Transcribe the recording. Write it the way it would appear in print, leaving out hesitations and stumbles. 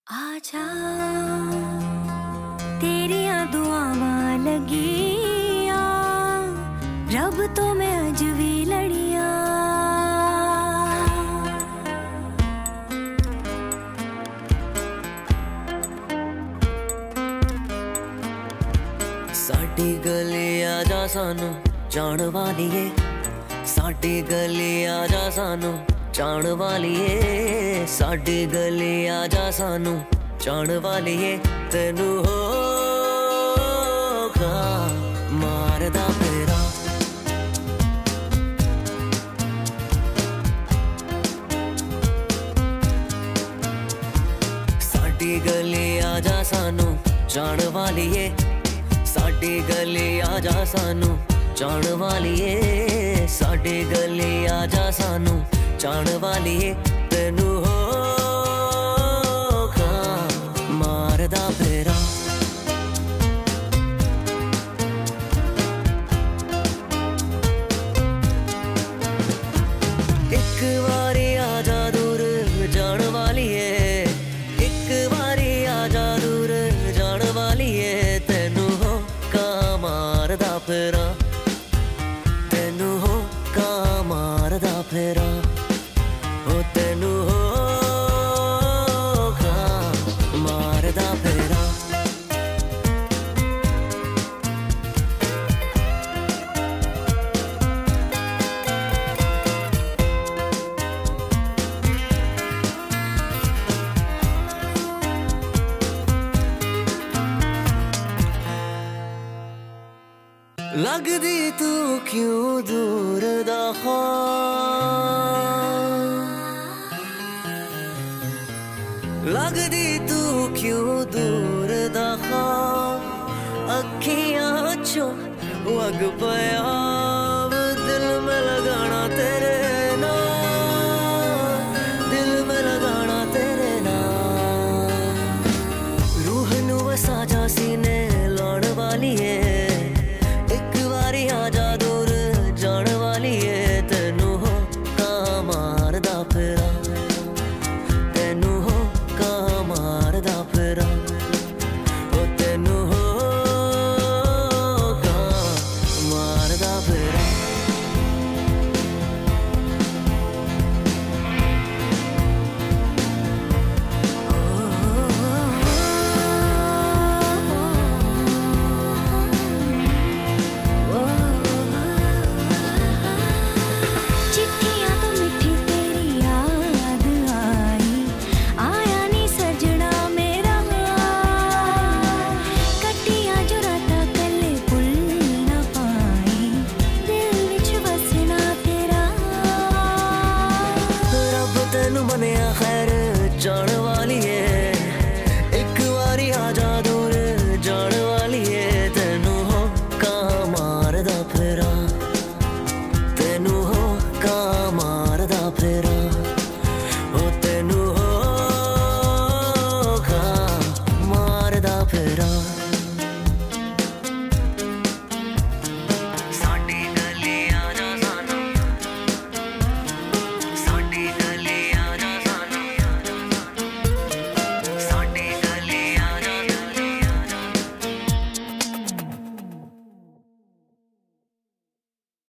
आजा तेरिया दुआवां लगिया, रब तो मैं अज भी लड़िया। साडी गली आजा सानू जान वालिए, साडी गली आजा सानू जान वालिए, साडी गली आजा सानू जान वालिए। तेनू होगा मारदा फेरा, साडी गली आजा सानू जान वालिए, साडी गली आजा सानू जान वालिए, साडी गली आजा सानू जान वालिए। तेनू होगा मारदा फेरा, एक बारी आजा दूर जान वालिए, एक बारी आजा दूर जान वालिए। तेनू होगा मारदा फेरा, तेनू होगा मारदा फेरा, ओ तेनू होगा मारदा फेरा। लगदी तू क्यों दूर दा ख्वाब, लगदी तू क्यों दूर दा ख्वाब। अखियां चों वग पया दिल में लगाना तेरे नाम, दिल में लगाना तेरे नाम। रूह नू वसा जा सीने लाउण वाली है, एक बारी आजा दूर जान वाली है। तेनू होगा मारदा फेरा, तेनू होगा मारदा फेरा, ओ तेनू होगा मारदा फेरा। तेनू मनिया खैर जान वाली है, एक बारी आजा दूर जान वाली है। तेनू होगा मारदा फेरा, तेनू होगा मारदा फेरा।